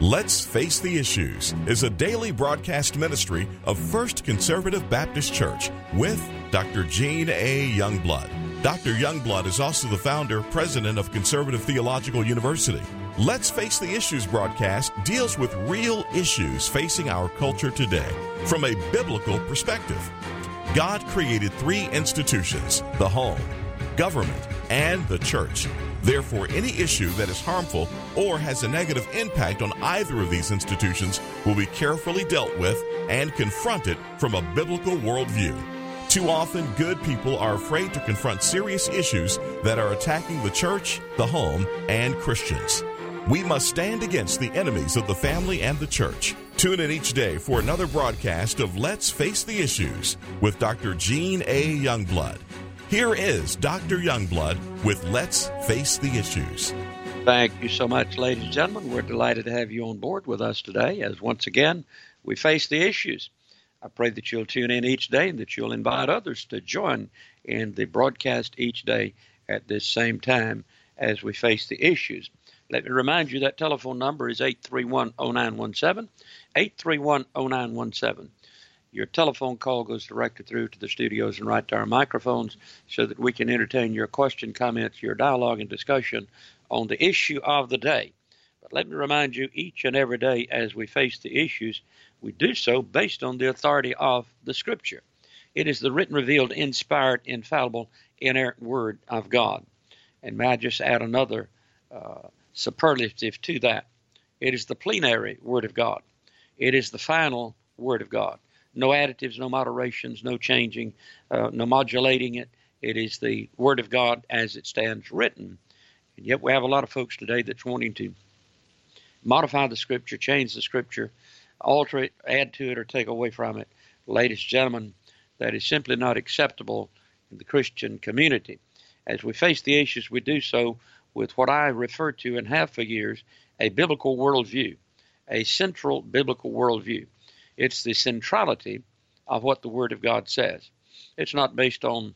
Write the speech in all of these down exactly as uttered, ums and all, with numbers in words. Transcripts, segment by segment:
Let's Face the Issues is a daily broadcast ministry of First Conservative Baptist Church with Doctor Gene A. Youngblood. Doctor Youngblood is also the founder, president of Conservative Theological University. Let's Face the Issues broadcast deals with real issues facing our culture today from a biblical perspective. God created three institutions: the home, government, and the church. Therefore, any issue that is harmful or has a negative impact on either of these institutions will be carefully dealt with and confronted from a biblical worldview. Too often, good people are afraid to confront serious issues that are attacking the church, the home, and Christians. We must stand against the enemies of the family and the church. Tune in each day for another broadcast of Let's Face the Issues with Doctor Gene A. Youngblood. Here is Doctor Youngblood with Let's Face the Issues. Thank you so much, ladies and gentlemen. We're delighted to have you on board with us today as once again we face the issues. I pray that you'll tune in each day and that you'll invite others to join in the broadcast each day at this same time as we face the issues. Let me remind you that telephone number is eight three one, oh nine one seven, eight three one, oh nine one seven. Your telephone call goes directly through to the studios and right to our microphones so that we can entertain your question, comments, your dialogue, and discussion on the issue of the day. But let me remind you, each and every day as we face the issues, we do so based on the authority of the Scripture. It is the written, revealed, inspired, infallible, inerrant Word of God. And may I just add another uh, superlative to that? It is the plenary Word of God. It is the final Word of God. No additives, no moderations, no changing, uh, no modulating it. It is the Word of God as it stands written. And yet we have a lot of folks today that's wanting to modify the Scripture, change the Scripture, alter it, add to it, or take away from it. Ladies and gentlemen, that is simply not acceptable in the Christian community. As we face the issues, we do so with what I refer to and have for years, a biblical worldview, a central biblical worldview. It's the centrality of what the Word of God says. It's not based on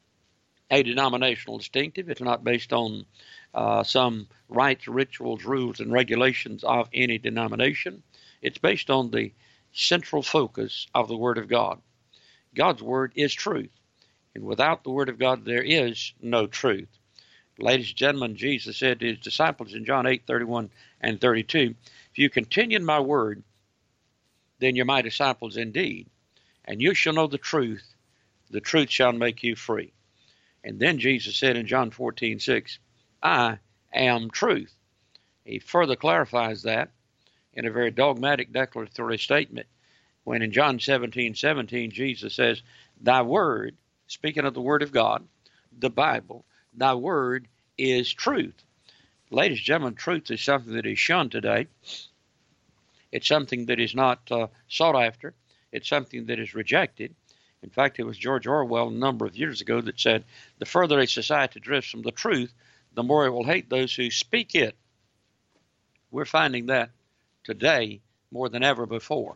a denominational distinctive. It's not based on uh, some rites, rituals, rules, and regulations of any denomination. It's based on the central focus of the Word of God. God's Word is truth, and without the Word of God, there is no truth. Ladies and gentlemen, Jesus said to his disciples in John eight, thirty-one and thirty-two, if you continue in my Word, then you're my disciples indeed, and you shall know the truth. The truth shall make you free. And then Jesus said in John fourteen, six, I am truth. He further clarifies that in a very dogmatic declaratory statement when in John seventeen, seventeen, Jesus says, thy word, speaking of the Word of God, the Bible, thy word is truth. Ladies and gentlemen, truth is something that is shunned today. It's something that is not uh, sought after. It's something that is rejected. In fact, it was George Orwell a number of years ago that said, the further a society drifts from the truth, the more it will hate those who speak it. We're finding that today more than ever before.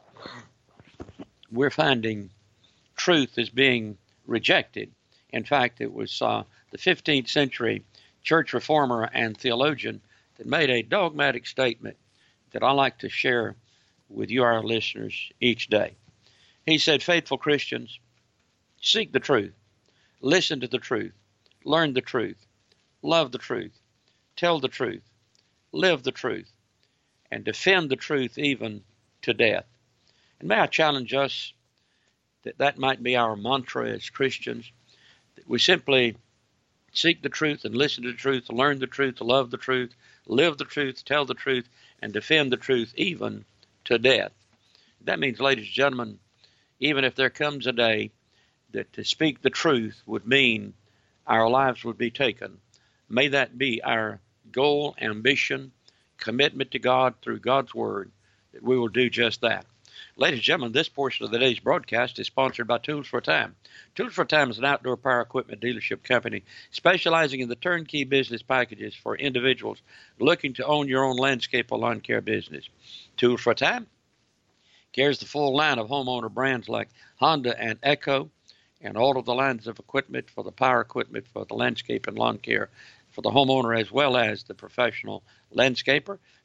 We're finding truth is being rejected. In fact, it was uh, the fifteenth century church reformer and theologian that made a dogmatic statement that I like to share with you, our listeners, each day. He said, faithful Christians, seek the truth, listen to the truth, learn the truth, love the truth, tell the truth, live the truth, and defend the truth even to death. And may I challenge us that that might be our mantra as Christians, that we simply seek the truth and listen to the truth, learn the truth, love the truth, live the truth, tell the truth, and defend the truth even to death. That means, ladies and gentlemen, even if there comes a day that to speak the truth would mean our lives would be taken, may that be our goal, ambition, commitment to God through God's Word, that we will do just that. Ladies and gentlemen, this portion of the day's broadcast is sponsored by Tools for Time. Tools for Time is an outdoor power equipment dealership company specializing in the turnkey business packages for individuals looking to own your own landscape or lawn care business. Tools for Time carries the full line of homeowner brands like Honda and Echo, and all of the lines of equipment for the power equipment for the landscape and lawn care for the homeowner as well as the professional landscaper.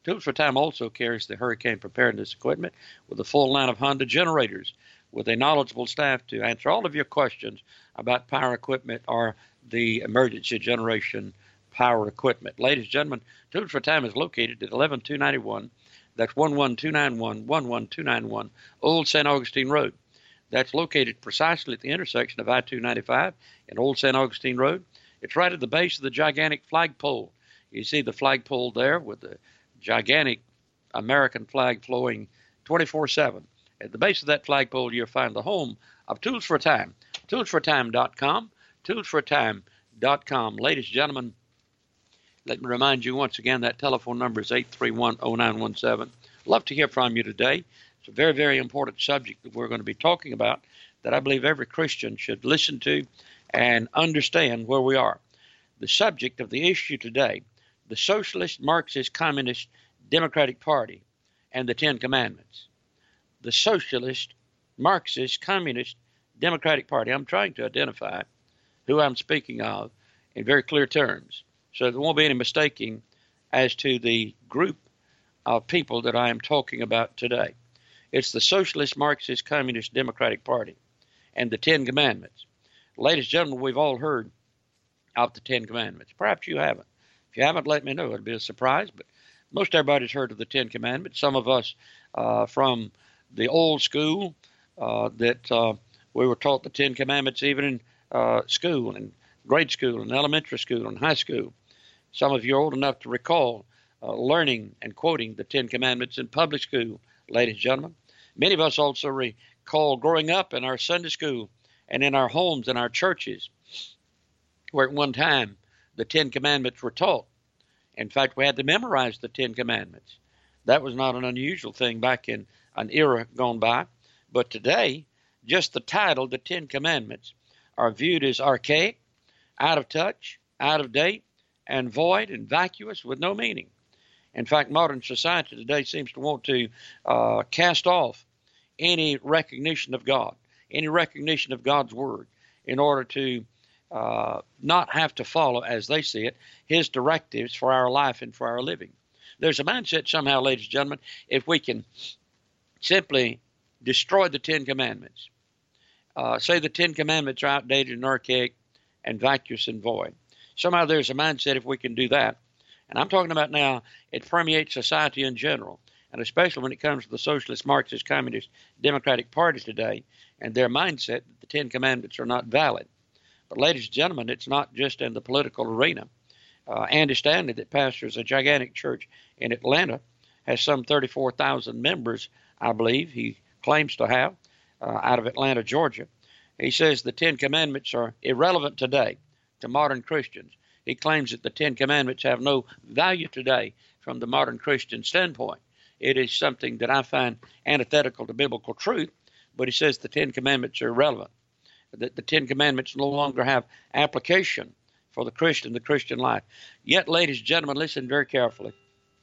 Tools for Time also carries the hurricane preparedness equipment with a full line of Honda generators with a knowledgeable staff to answer all of your questions about power equipment or the emergency generation power equipment. Ladies and gentlemen, Tools for Time is located at eleven two ninety-one. That's one one two nine one, one one two nine one Old Saint Augustine Road. That's located precisely at the intersection of I two ninety-five and Old Saint Augustine Road. It's right at the base of the gigantic flagpole. You see the flagpole there with the gigantic American flag flowing twenty-four seven. At the base of that flagpole, you'll find the home of Tools for Time, tools for time dot com, tools for time dot com. Ladies and gentlemen, let me remind you once again that telephone number is eight three one, oh nine one seven. Love to hear from you today. It's a very, very important subject that we're going to be talking about that I believe every Christian should listen to and understand where we are. The subject of the issue today, the Socialist, Marxist, Communist, Democratic Party and the Ten Commandments. The Socialist, Marxist, Communist, Democratic Party. I'm trying to identify who I'm speaking of in very clear terms, so there won't be any mistaking as to the group of people that I am talking about today. It's the Socialist, Marxist, Communist, Democratic Party and the Ten Commandments. Ladies and gentlemen, we've all heard of the Ten Commandments. Perhaps you haven't. If you haven't, let me know. It'll be a surprise, but most everybody's heard of the Ten Commandments. Some of us uh, from the old school uh, that uh, we were taught the Ten Commandments even in uh, school, and grade school, and elementary school, and high school. Some of you are old enough to recall uh, learning and quoting the Ten Commandments in public school, ladies and gentlemen. Many of us also recall growing up in our Sunday school and in our homes and our churches, where at one time the Ten Commandments were taught. In fact, we had to memorize the Ten Commandments. That was not an unusual thing back in an era gone by. But today, just the title, the Ten Commandments, are viewed as archaic, out of touch, out of date, and void and vacuous with no meaning. In fact, modern society today seems to want to uh, cast off any recognition of God, any recognition of God's Word, in order to uh, not have to follow, as they see it, His directives for our life and for our living. There's a mindset somehow, ladies and gentlemen, if we can simply destroy the Ten Commandments, uh, say the Ten Commandments are outdated and archaic and vacuous and void. Somehow there's a mindset if we can do that. And I'm talking about now, it permeates society in general, and especially when it comes to the Socialist, Marxist, Communist, Democratic Party today and their mindset that the Ten Commandments are not valid. But ladies and gentlemen, it's not just in the political arena. Uh, Andy Stanley, that pastors a gigantic church in Atlanta, has some thirty-four thousand members, I believe he claims to have, uh, out of Atlanta, Georgia. He says the Ten Commandments are irrelevant today to modern Christians. He claims that the Ten Commandments have no value today from the modern Christian standpoint. It is something that I find antithetical to biblical truth, but he says the Ten Commandments are irrelevant, that the Ten Commandments no longer have application for the Christian, the Christian life. Yet, ladies and gentlemen, listen very carefully.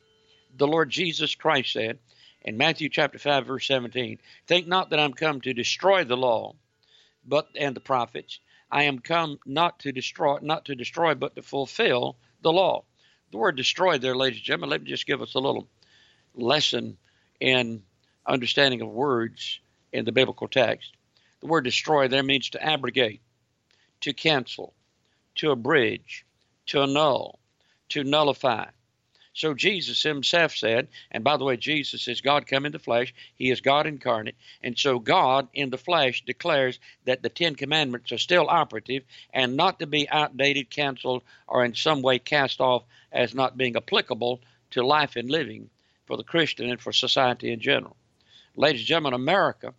The Lord Jesus Christ said in Matthew chapter five, verse seventeen, "Think not that I'm come to destroy the law but and the prophets. I am come not to destroy, not to destroy, but to fulfill the law." The word destroy there, ladies and gentlemen, let me just give us a little lesson in understanding of words in the biblical text. The word destroy there means to abrogate, to cancel, to abridge, to annul, to nullify. So Jesus himself said, and by the way, Jesus is God come in the flesh. He is God incarnate. And so God in the flesh declares that the Ten Commandments are still operative and not to be outdated, canceled, or in some way cast off as not being applicable to life and living for the Christian and for society in general. Ladies and gentlemen, America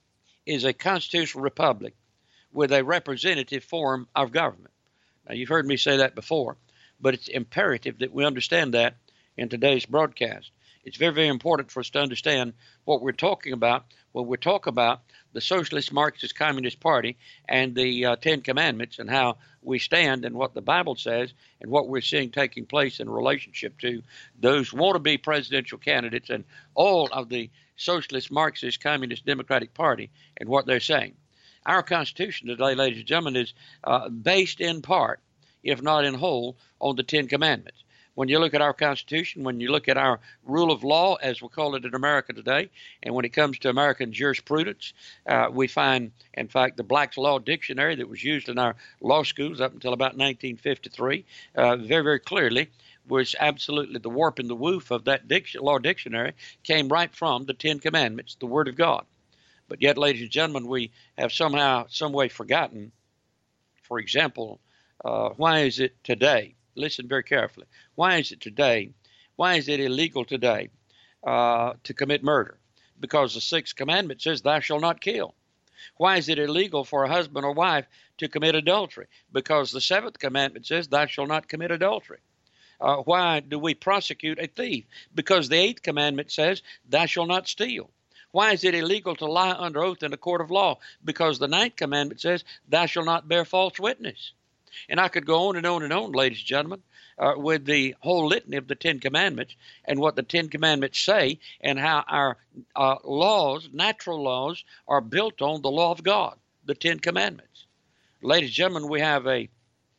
is a constitutional republic with a representative form of government. Now, you've heard me say that before, but it's imperative that we understand that in today's broadcast. It's very, very important for us to understand what we're talking about when we talk about the Socialist, Marxist, Communist Party and the uh, Ten Commandments and how we stand and what the Bible says and what we're seeing taking place in relationship to those wannabe presidential candidates and all of the Socialist, Marxist, Communist, Democratic Party and what they're saying. Our Constitution today, ladies and gentlemen, is uh, based in part, if not in whole, on the Ten Commandments. When you look at our Constitution, when you look at our rule of law, as we call it in America today, and when it comes to American jurisprudence, uh, we find, in fact, the Black's Law Dictionary that was used in our law schools up until about nineteen fifty-three, uh, very, very clearly was absolutely the warp and the woof of that diction, law dictionary came right from the Ten Commandments, the Word of God. But yet, ladies and gentlemen, we have somehow, some way forgotten, for example, uh, why is it today? Listen very carefully. Why is it today? Why is it illegal today uh, to commit murder? Because the Sixth Commandment says, thou shalt not kill. Why is it illegal for a husband or wife to commit adultery? Because the Seventh Commandment says, thou shalt not commit adultery. Uh, why do we prosecute a thief? Because the Eighth Commandment says, thou shalt not steal. Why is it illegal to lie under oath in a court of law? Because the Ninth Commandment says, thou shalt not bear false witness. And I could go on and on and on, ladies and gentlemen, uh, with the whole litany of the Ten Commandments and what the Ten Commandments say and how our uh, laws, natural laws, are built on the law of God, the Ten Commandments. Ladies and gentlemen, we have a,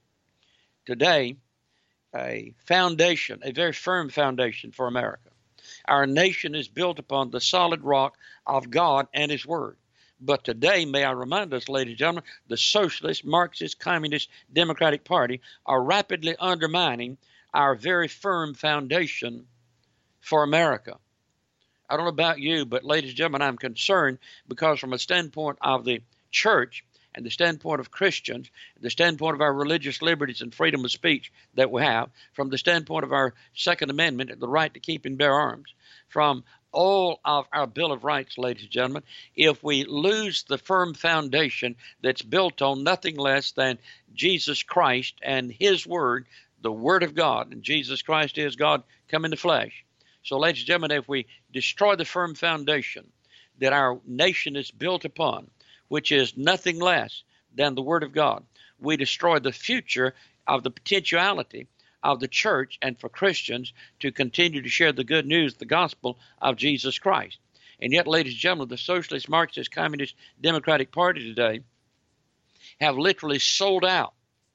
today, a foundation, a very firm foundation for America. Our nation is built upon the solid rock of God and His Word. But today, may I remind us, ladies and gentlemen, the Socialist, Marxist, Communist, Democratic Party are rapidly undermining our very firm foundation for America. I don't know about you, but ladies and gentlemen, I'm concerned because from a standpoint of the church and the standpoint of Christians, the standpoint of our religious liberties and freedom of speech that we have, from the standpoint of our Second Amendment and the right to keep and bear arms, from all of our Bill of Rights, ladies and gentlemen, if we lose the firm foundation that's built on nothing less than Jesus Christ and His Word, the Word of God, and Jesus Christ is God come in the flesh. So, ladies and gentlemen, if we destroy the firm foundation that our nation is built upon, which is nothing less than the Word of God, we destroy the future of the potentiality of the church and for Christians to continue to share the good news, the gospel of Jesus Christ. And yet, ladies and gentlemen, the Socialist, Marxist, Communist, Democratic Party today have literally sold out,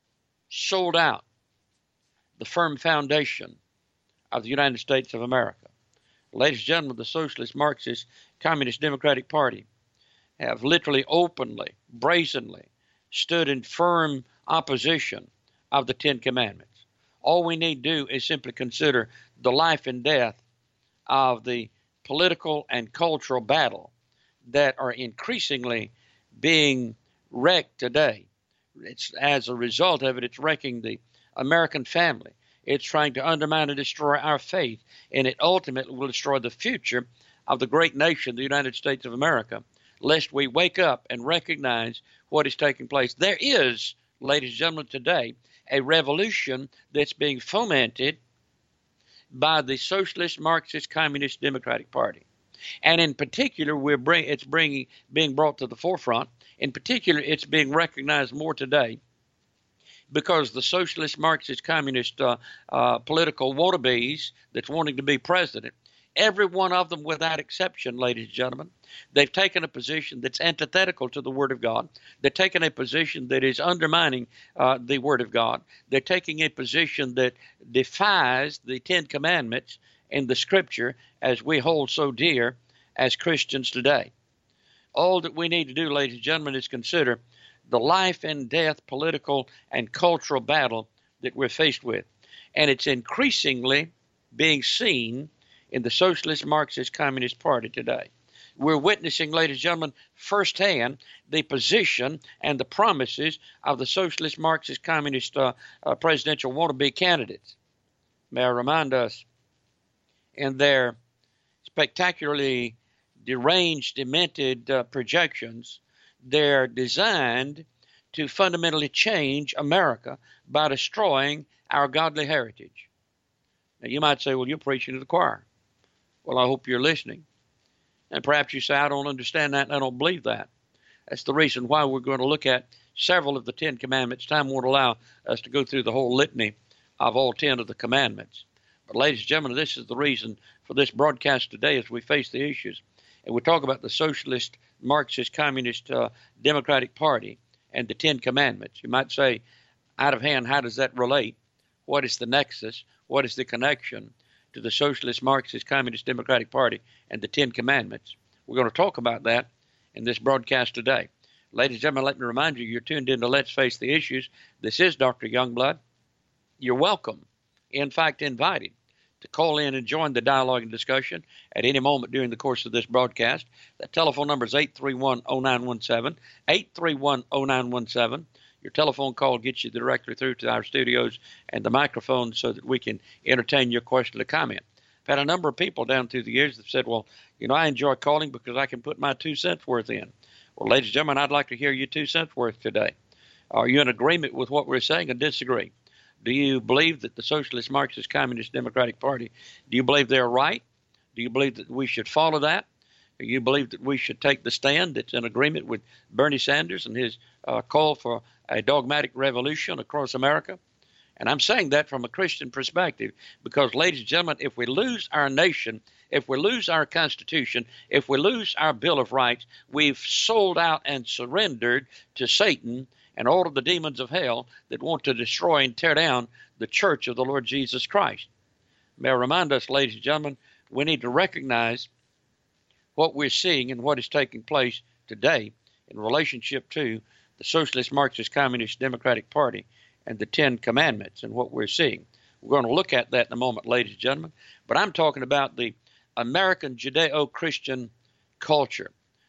sold out the firm foundation of the United States of America. Ladies and gentlemen, the Socialist, Marxist, Communist, Democratic Party have literally openly, brazenly stood in firm opposition of the Ten Commandments. All we need to do is simply consider the life and death of the political and cultural battle that are increasingly being wrecked today. It's, as a result of it, it's wrecking the American family. It's trying to undermine and destroy our faith, and it ultimately will destroy the future of the great nation, the United States of America, lest we wake up and recognize what is taking place. There is, ladies and gentlemen, today, a revolution that's being fomented by the Socialist, Marxist, Communist, Democratic Party. And in particular, we're bring, it's bringing, being brought to the forefront. In particular, it's being recognized more today because the Socialist, Marxist, Communist uh, uh, political wannabes that's wanting to be president, every one of them without exception, ladies and gentlemen, they've taken a position that's antithetical to the Word of God. They're taking a position that is undermining uh, the Word of God. They're taking a position that defies the Ten Commandments in the Scripture as we hold so dear as Christians today. All that we need to do, ladies and gentlemen, is consider the life and death political and cultural battle that we're faced with. And it's increasingly being seen in the Socialist, Marxist, Communist Party today. We're witnessing, ladies and gentlemen, firsthand the position and the promises of the Socialist, Marxist, Communist uh, uh, presidential wannabe candidates. May I remind us, in their spectacularly deranged, demented uh, projections, they're designed to fundamentally change America by destroying our godly heritage. Now, you might say, well, you're preaching to the choir. Well, I hope you're listening. And perhaps you say, I don't understand that and I don't believe that. That's the reason why we're going to look at several of the Ten Commandments. Time won't allow us to go through the whole litany of all ten of the commandments. But ladies and gentlemen, this is the reason for this broadcast today as we face the issues. And we talk about the Socialist, Marxist, Communist, uh, Democratic Party and the Ten Commandments. You might say, out of hand, how does that relate? What is the nexus? what is the connection to the Socialist, Marxist, Communist, Democratic Party and the Ten Commandments. We're going to talk about that in this broadcast today. Ladies and gentlemen, let me remind you, you're tuned in to Let's Face the Issues. This is Doctor Youngblood. You're welcome, in fact, invited to call in and join the dialogue and discussion at any moment during the course of this broadcast. That telephone number is eight three one, oh nine one seven, eight three one, oh nine one seven. Your telephone call gets you directly through to our studios and the microphone so that we can entertain your question or comment. I've had a number of people down through the years that said, well, you know, I enjoy calling because I can put my two cents worth in. Well, ladies and gentlemen, I'd like to hear your two cents worth today. Are you in agreement with what we're saying or disagree? Do you believe that the Socialist, Marxist, Communist, Democratic Party, do you believe they're right? Do you believe that we should follow that? Do you believe that we should take the stand that's in agreement with Bernie Sanders and his uh, call for a dogmatic revolution across America? And I'm saying that from a Christian perspective because, ladies and gentlemen, if we lose our nation, if we lose our Constitution, if we lose our Bill of Rights, we've sold out and surrendered to Satan and all of the demons of hell that want to destroy and tear down the church of the Lord Jesus Christ. May I remind us, ladies and gentlemen, we need to recognize what we're seeing and what is taking place today in relationship to the Socialist, Marxist, Communist, Democratic Party and the Ten Commandments and what we're seeing. We're going to look at that in a moment, ladies and gentlemen. But I'm talking about the American Judeo-Christian culture,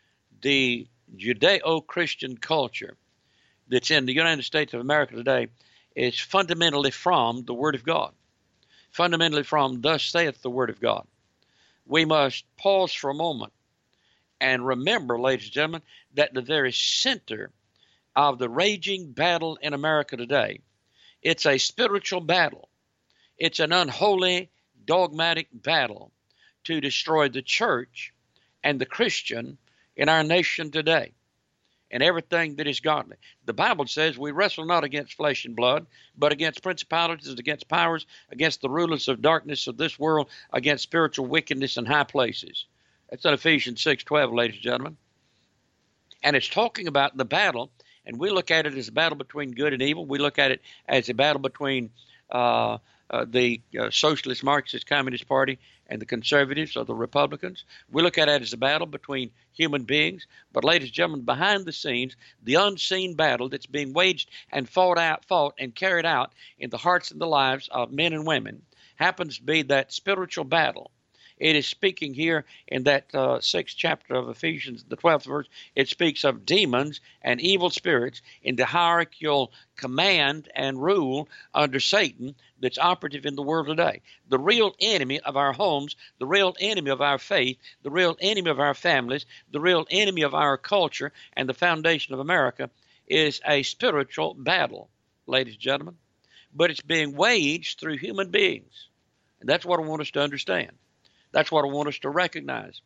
the Judeo-Christian culture that's in the United States of America today is fundamentally from the Word of God, fundamentally from thus saith the Word of God. We must pause for a moment and remember, ladies and gentlemen, that the very center of the raging battle in America today, it's a spiritual battle. It's an unholy, dogmatic battle to destroy the church and the Christian in our nation today and everything that is godly. The Bible says we wrestle not against flesh and blood, but against principalities, against powers, against the rulers of darkness of this world, against spiritual wickedness in high places. That's in Ephesians six twelve, ladies and gentlemen. And it's talking about the battle, and we look at it as a battle between good and evil. We look at it as a battle between uh, uh, the uh, Socialist, Marxist, Communist Party and the conservatives or the Republicans. We look at it as a battle between human beings. But, ladies and gentlemen, behind the scenes, the unseen battle that's being waged and fought out, fought and carried out in the hearts and the lives of men and women happens to be that spiritual battle. It is speaking here in that uh, sixth chapter of Ephesians, the twelfth verse. It speaks of demons and evil spirits in the hierarchical command and rule under Satan that's operative in the world today. The real enemy of our homes, the real enemy of our faith, the real enemy of our families, the real enemy of our culture and the foundation of America is a spiritual battle, ladies and gentlemen. But it's being waged through human beings. And that's what I want us to understand. That's what I want us to recognize.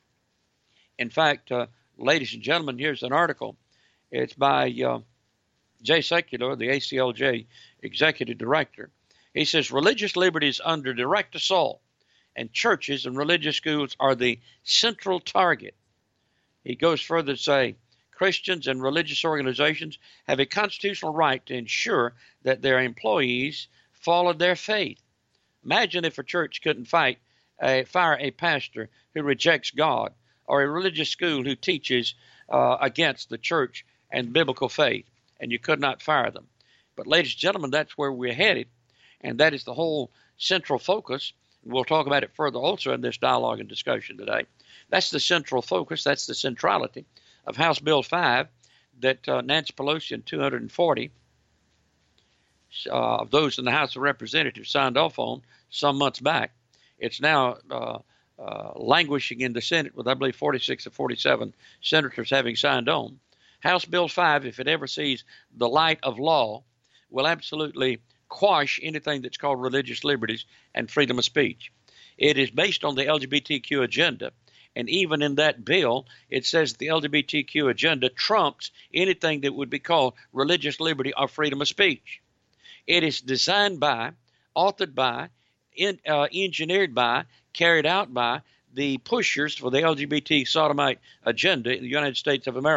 In fact, uh, ladies and gentlemen, here's an article. It's by uh, Jay Sekulow, the A C L J Executive Director. He says, religious liberty is under direct assault, and churches and religious schools are the central target. He goes further to say, Christians and religious organizations have a constitutional right to ensure that their employees follow their faith. Imagine if a church couldn't fight A, fire a pastor who rejects God or a religious school who teaches uh, against the church and biblical faith, and you could not fire them. But, ladies and gentlemen, that's where we're headed, and that is the whole central focus. We'll talk about it further also in this dialogue and discussion today. That's the central focus. That's the centrality of House Bill five that uh, Nancy Pelosi and two hundred forty uh, of those in the House of Representatives signed off on some months back. It's now uh, uh, languishing in the Senate with, I believe, forty-six or forty-seven senators having signed on. House Bill five, if it ever sees the light of law, will absolutely quash anything that's called religious liberties and freedom of speech. It is based on the L G B T Q agenda. And even in that bill, it says the L G B T Q agenda trumps anything that would be called religious liberty or freedom of speech. It is designed by, authored by, In, uh, engineered by, carried out by the pushers for the L G B T sodomite agenda in the United States of America.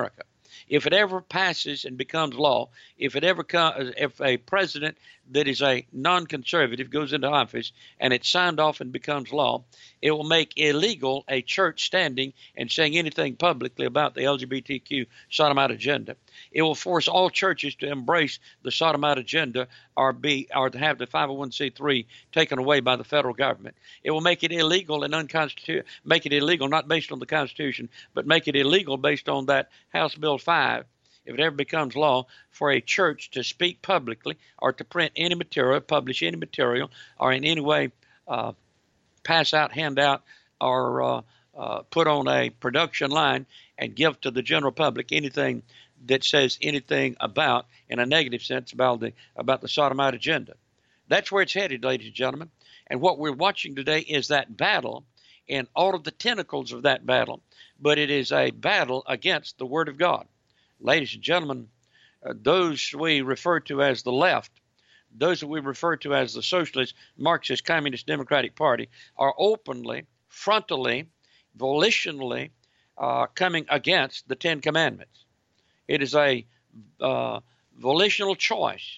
If it ever passes and becomes law, if it ever comes, if a president that is a non-conservative goes into office and it's signed off and becomes law, it will make illegal a church standing and saying anything publicly about the L G B T Q sodomite agenda. It will force all churches to embrace the sodomite agenda or be or to have the five oh one c three taken away by the federal government. It will make it illegal and unconstitutional, make it illegal not based on the Constitution, but make it illegal based on that House Bill five, if it ever becomes law, for a church to speak publicly or to print any material, publish any material, or in any way uh, pass out, hand out, or uh, uh, put on a production line and give to the general public anything that says anything about, in a negative sense, about the about the sodomite agenda. That's where it's headed, ladies and gentlemen. And what we're watching today is that battle and all of the tentacles of that battle, but it is a battle against the Word of God. Ladies and gentlemen, uh, those we refer to as the left, those that we refer to as the Socialist, Marxist, Communist, Democratic Party, are openly, frontally, volitionally uh, coming against the Ten Commandments. It is a uh, volitional choice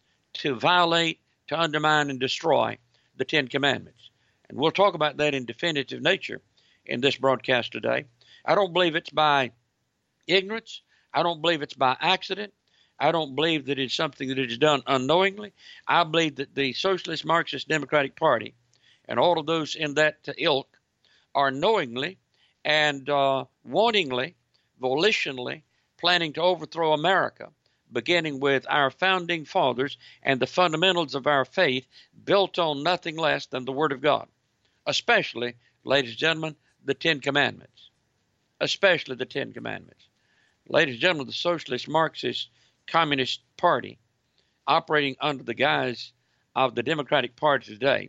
to violate, to undermine, and destroy the Ten Commandments. And we'll talk about that in definitive nature in this broadcast today. I don't believe it's by ignorance. I don't believe it's by accident. I don't believe that it's something that is done unknowingly. I believe that the Socialist, Marxist, Democratic Party and all of those in that ilk are knowingly and uh, wantingly, volitionally planning to overthrow America, beginning with our founding fathers and the fundamentals of our faith built on nothing less than the Word of God, especially, ladies and gentlemen, the Ten Commandments, especially the Ten Commandments. Ladies and gentlemen, the Socialist, Marxist, Communist Party, operating under the guise of the Democratic Party today,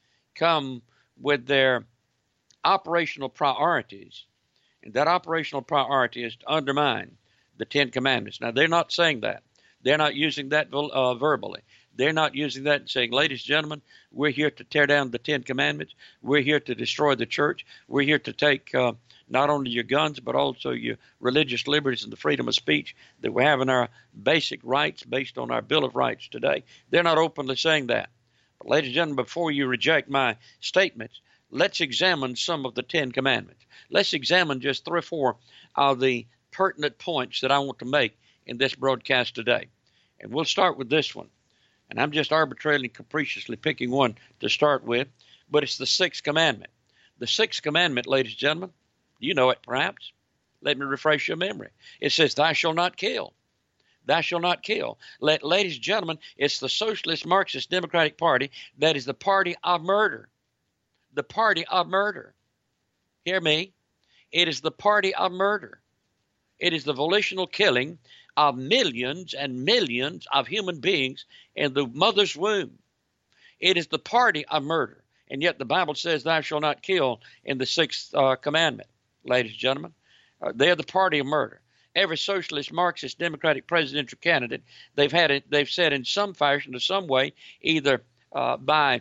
come with their operational priorities, and that operational priority is to undermine the Ten Commandments. Now, they're not saying that. They're not using that uh, verbally. They're not using that and saying, ladies and gentlemen, we're here to tear down the Ten Commandments. We're here to destroy the church. We're here to take uh, not only your guns, but also your religious liberties and the freedom of speech that we have in our basic rights based on our Bill of Rights today. They're not openly saying that. But ladies and gentlemen, before you reject my statements, let's examine some of the Ten Commandments. Let's examine just three or four of the pertinent points that I want to make in this broadcast today. And we'll start with this one. And I'm just arbitrarily and capriciously picking one to start with, but it's the Sixth Commandment. The Sixth Commandment, ladies and gentlemen, you know it perhaps. Let me refresh your memory. It says, thou shalt not kill. Thou shalt not kill. Let, ladies and gentlemen, it's the Socialist, Marxist, Democratic Party that is the party of murder. The party of murder. Hear me. It is the party of murder. It is the volitional killing of millions and millions of human beings in the mother's womb. It is the party of murder. And yet the Bible says, thou shalt not kill in the sixth uh, commandment, ladies and gentlemen. Uh, they're the party of murder. Every socialist, Marxist, Democratic presidential candidate, they've had it, they've said in some fashion or some way, either uh, by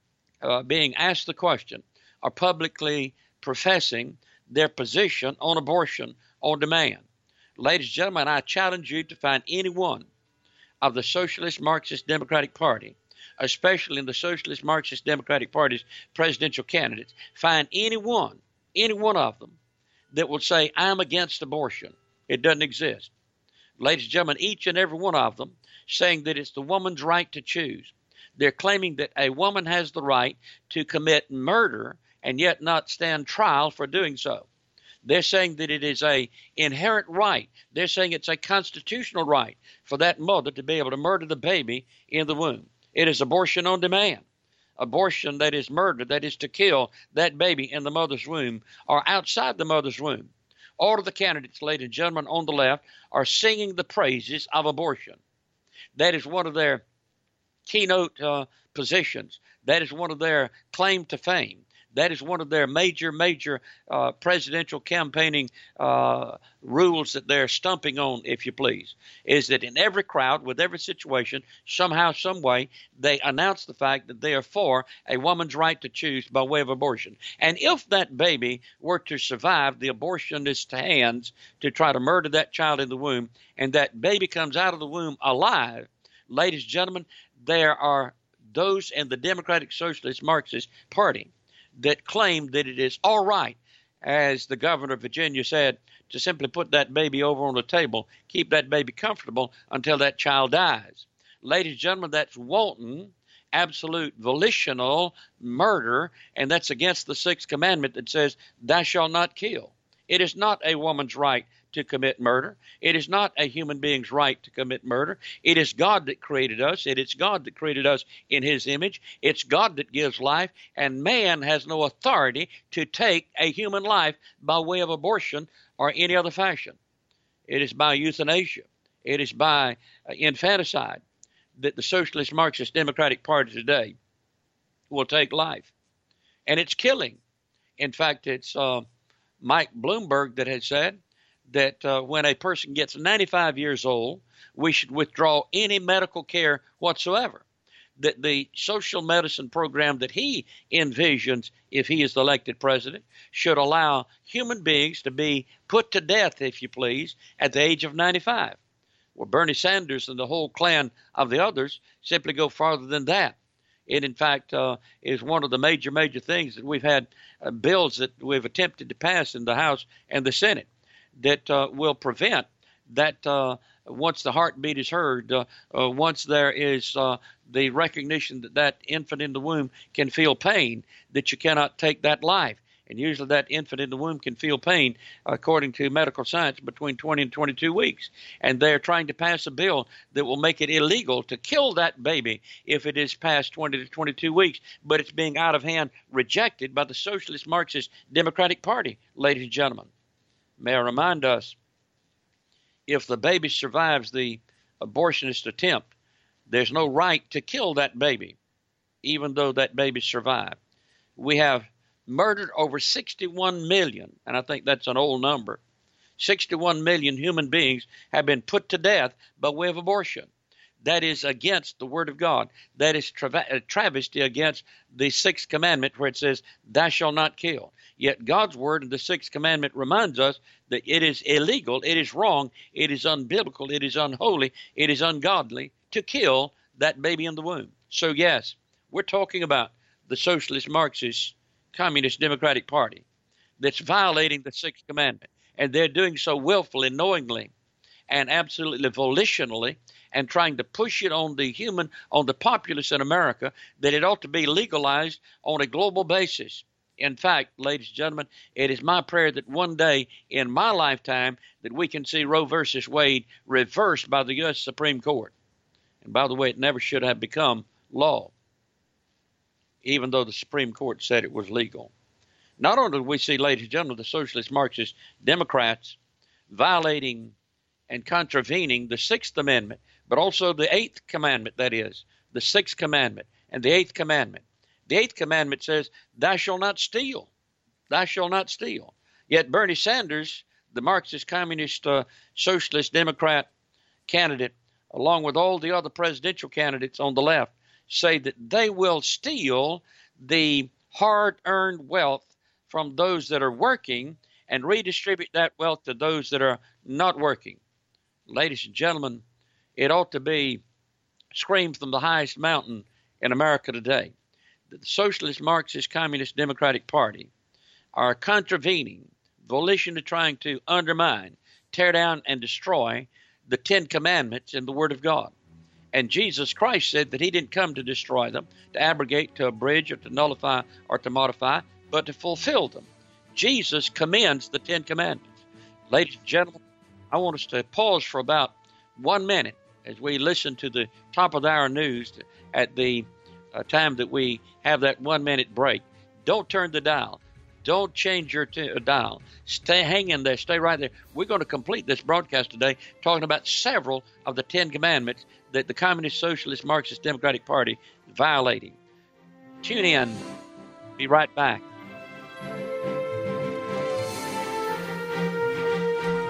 uh, being asked the question or publicly professing their position on abortion on demand. Ladies and gentlemen, I challenge you to find any one of the Socialist, Marxist, Democratic Party, especially in the Socialist, Marxist, Democratic Party's presidential candidates, find any one, any one of them that will say, I'm against abortion. It doesn't exist. Ladies and gentlemen, each and every one of them saying that it's the woman's right to choose. They're claiming that a woman has the right to commit murder and yet not stand trial for doing so. They're saying that it is a inherent right. They're saying it's a constitutional right for that mother to be able to murder the baby in the womb. It is abortion on demand. Abortion that is murder, that is to kill that baby in the mother's womb or outside the mother's womb. All of the candidates, ladies and gentlemen, on the left are singing the praises of abortion. That is one of their keynote uh, positions. That is one of their claim to fame. That is one of their major, major uh, presidential campaigning uh, rules that they're stumping on, if you please, is that in every crowd, with every situation, somehow, some way, they announce the fact that they are for a woman's right to choose by way of abortion. And if that baby were to survive the abortionist's hands to try to murder that child in the womb, and that baby comes out of the womb alive, ladies and gentlemen, there are those in the Democratic Socialist Marxist Party that claim that it is all right, as the governor of Virginia said, to simply put that baby over on the table, keep that baby comfortable until that child dies. Ladies and gentlemen, that's wanton, absolute volitional murder, and that's against the Sixth Commandment that says, thou shalt not kill. It is not a woman's right to commit murder. It is not a human being's right to commit murder. It is God that created us. It is God that created us in his image. It's God that gives life, and man has no authority to take a human life by way of abortion or any other fashion. It is by euthanasia. It is by uh, infanticide that the Socialist Marxist Democratic Party today will take life. And it's killing. In fact, it's uh, Mike Bloomberg that has said that uh, when a person gets ninety-five years old, we should withdraw any medical care whatsoever. That the social medicine program that he envisions, if he is elected president, should allow human beings to be put to death, if you please, at the age of ninety-five. Well, Bernie Sanders and the whole clan of the others simply go farther than that. It, in fact, uh, is one of the major, major things that we've had uh, bills that we've attempted to pass in the House and the Senate that uh, will prevent that uh, once the heartbeat is heard, uh, uh, once there is uh, the recognition that that infant in the womb can feel pain, that you cannot take that life. And usually that infant in the womb can feel pain, according to medical science, between twenty and twenty-two weeks. And they're trying to pass a bill that will make it illegal to kill that baby if it is past twenty to twenty-two weeks. But it's being out of hand rejected by the Socialist Marxist Democratic Party, ladies and gentlemen. May I remind us, if the baby survives the abortionist attempt, there's no right to kill that baby, even though that baby survived. We have murdered over sixty-one million, and I think that's an old number. sixty-one million human beings have been put to death by way of abortion. That is against the Word of God. That is tra- a travesty against the Sixth Commandment, where it says, thou shalt not kill. Yet God's Word in the Sixth Commandment reminds us that it is illegal, it is wrong, it is unbiblical, it is unholy, it is ungodly to kill that baby in the womb. So yes, we're talking about the Socialist Marxist Communist Democratic Party that's violating the Sixth Commandment. And they're doing so willfully, knowingly, and absolutely volitionally, and trying to push it on the human, on the populace in America, that it ought to be legalized on a global basis. In fact, ladies and gentlemen, it is my prayer that one day in my lifetime that we can see Roe versus Wade reversed by the U S Supreme Court. And by the way, it never should have become law, even though the Supreme Court said it was legal. Not only do we see, ladies and gentlemen, the Socialist Marxist Democrats violating and contravening the Sixth Amendment, but also the Eighth Commandment, that is, the Sixth Commandment and the Eighth Commandment. The Eighth Commandment says, thou shalt not steal. Thou shalt not steal. Yet Bernie Sanders, the Marxist, Communist, uh, Socialist, Democrat candidate, along with all the other presidential candidates on the left, say that they will steal the hard-earned wealth from those that are working and redistribute that wealth to those that are not working. Ladies and gentlemen, it ought to be screamed from the highest mountain in America today that the Socialist, Marxist, Communist, Democratic Party are contravening, volitionally trying to undermine, tear down, and destroy the Ten Commandments in the Word of God. And Jesus Christ said that he didn't come to destroy them, to abrogate, to abridge, or to nullify, or to modify, but to fulfill them. Jesus commends the Ten Commandments. Ladies and gentlemen, I want us to pause for about one minute as we listen to the top of the hour news at the uh, time that we have that one minute break. Don't turn the dial. Don't change your t- dial. Stay hanging there. Stay right there. We're going to complete this broadcast today talking about several of the Ten Commandments that the Communist, Socialist, Marxist, Democratic Party is violating. Tune in. Be right back.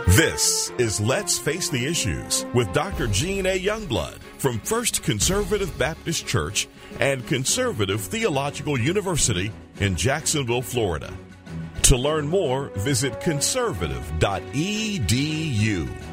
This is Let's Face the Issues with Doctor Gene A. Youngblood from First Conservative Baptist Church and Conservative Theological University in Jacksonville, Florida. To learn more, visit conservative dot e d u.